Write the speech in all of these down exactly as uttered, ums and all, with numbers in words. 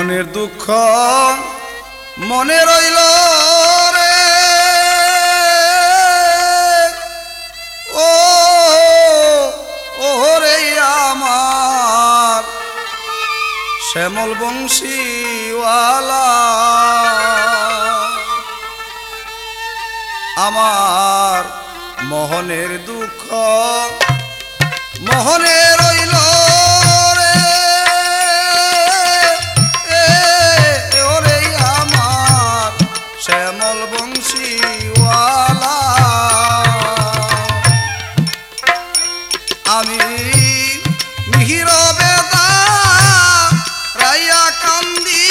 মনের দুঃখ মনে রইল রে ও ওরে আমার শ্যামল বংশীওয়ালা আমার মোহনের দুঃখ মোহনে রইল রে ওরে আমার শ্যামল বংশীওয়ালা আমি মিহির বেদা রাইয়া কান্দি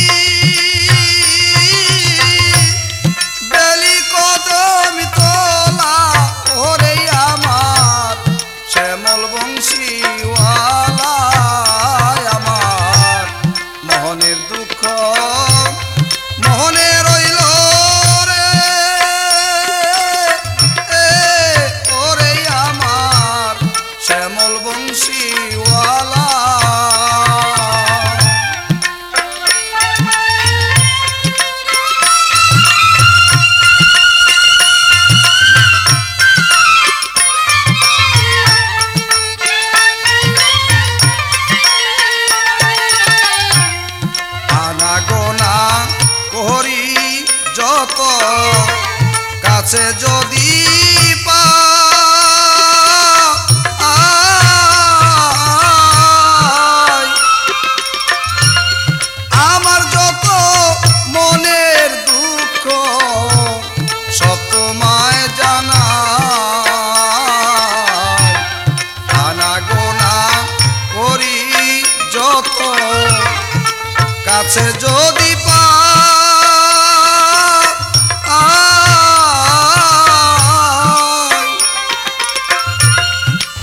বেলি কদমি তোলা ওরে আমার শ্যামল বংশীওয়ালা আমার মোহনের দুঃখ মোহনে রইল রে ওরে আমার শ্যামল বংশীওয়ালা যত কাছে যদি পাই আমার যত মনের দুঃখ সব তোমায় জানা আনা গোনা করি যত কাছে যদি পাই